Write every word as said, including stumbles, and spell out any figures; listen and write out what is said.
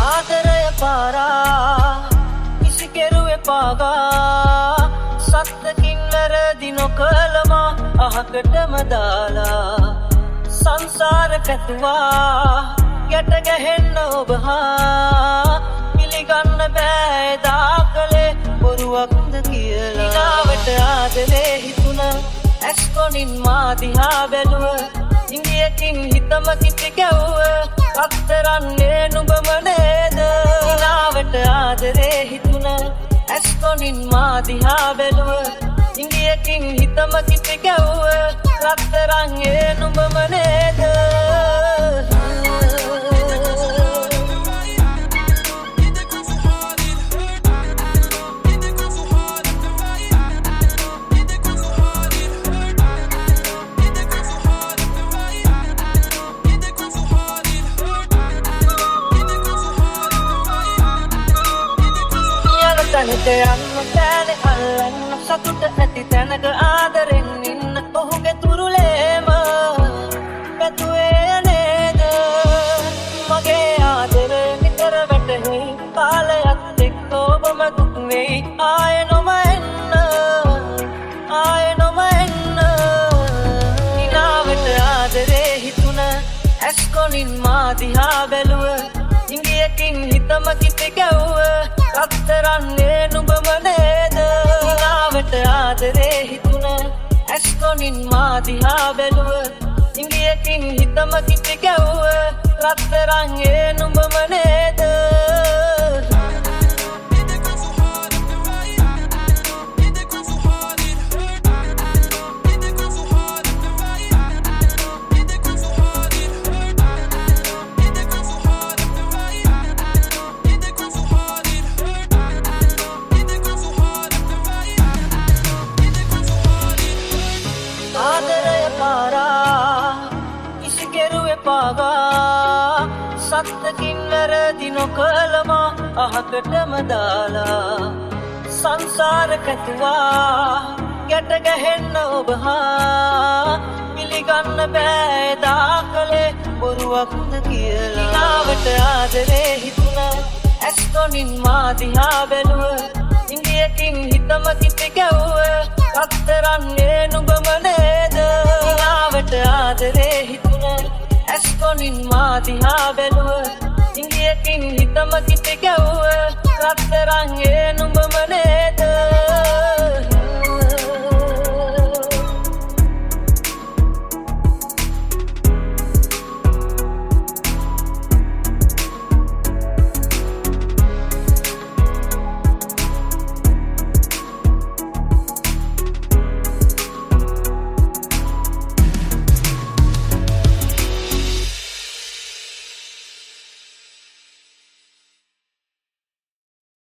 ආදරය පාරා කිසි කෙරුවේ පාගා සත්තකින් වැරදි නොකළම අහකටම දාලා සංසාර කැතුවා ගැට ගැහෙන්න ඔබ හා පිළිගන්න බෑ එදා කලේ බොරුවක්ද කියලා ඊනාවට ආදරේ හිතුණ ඇස් කොනින් මා දිහා බැලුව ඉංගියකින් හිතම කිපි කැවුව අත්තරන්නේ නුඹම නේද ඊනාවට ආදරේ හිතුණ ඇස් කොනින් මා දිහා බැලුව ඉංගියකින් හිතම කිපි කැවුව අත්තරන්නේ නුඹම නේද තනිත යන්න බෑනේ අල්ලන්න සතුට ඇති තැනක ආදරෙන් ඉන්න ඔහුගේ තුරුලේම පැතුවේ නේද මගේ ආදරේ නිතර වැටහි කාලයක් එක්ක ඔබම දුක් වෙයි ආය නොම එන්න ආය නොම එන්න ඊනාවට ආදරේ හිතුණ ඇස් කොනින් මා දිහා බැලුව ඉංගියකින් හිතම කිපි කැවුව අත්තරන්නේ නුඹම නේද ඊනාවට ආදරේ හිතුණ ඇස් කොනින් මා දිහා බැලුව ඉංගියකින් හිතම කිපි කැවුව අත්තරන්නේ නුඹම නේද ආදරය පාරා කිසි කෙරුවේ පාගා සත්තකින් වැරදි නොකළම අහකටම දාලා සංසාර කැතුවා ගැට ගැහෙන්න ඔබ හා පිළිගන්න බෑ එදා කලේ බොරුවක්ද කියලා ඊනාවට ආදරේ හිතුණ ඇස් කොනින් මා දිහා බැලුව ඉංගියකින් හිතම කිපි කැවුව අත්තරන්නේ නුඹම නේද ඊනාවට ආදරේ හිතුණ ඇස් කොනින් මා දිහා බැලුව ඉංගියකින් හිතම කිපි කැවුව අත්තරන්නේ නුඹම නේද